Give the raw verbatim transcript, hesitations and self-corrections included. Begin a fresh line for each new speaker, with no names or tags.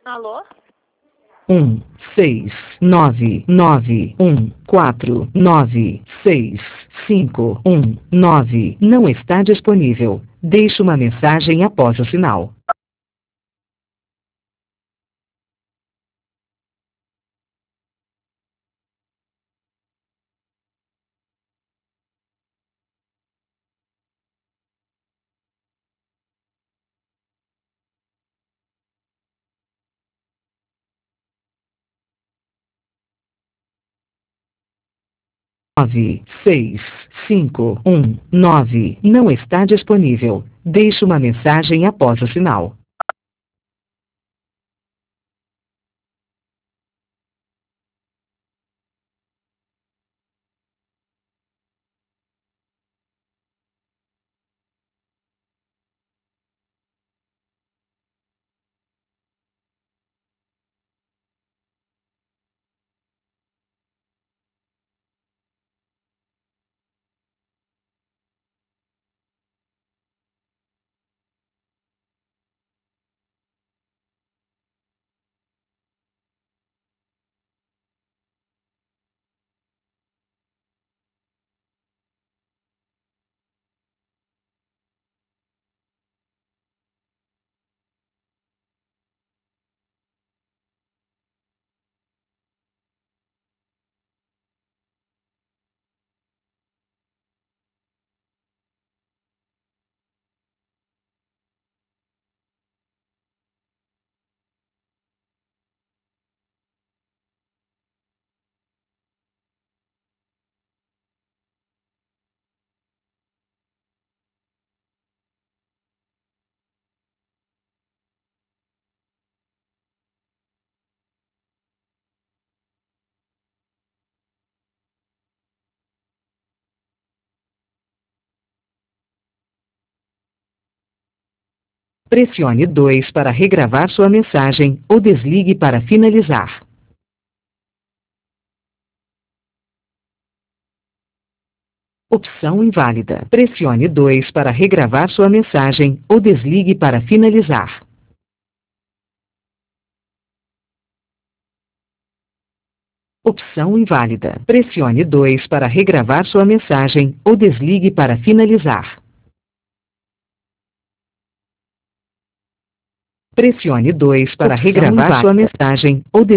Alô?
um seis nove nove um quatro nove seis cinco um nove não está disponível. Deixe uma mensagem após o sinal. nove seis cinco um nove não está disponível. Deixe uma mensagem após o sinal. Pressione dois para regravar sua mensagem ou desligue para finalizar. Opção inválida. Pressione dois para regravar sua mensagem ou desligue para finalizar. Opção inválida. Pressione dois para regravar sua mensagem ou desligue para finalizar. Pressione dois para regravar sua mensagem ou desligue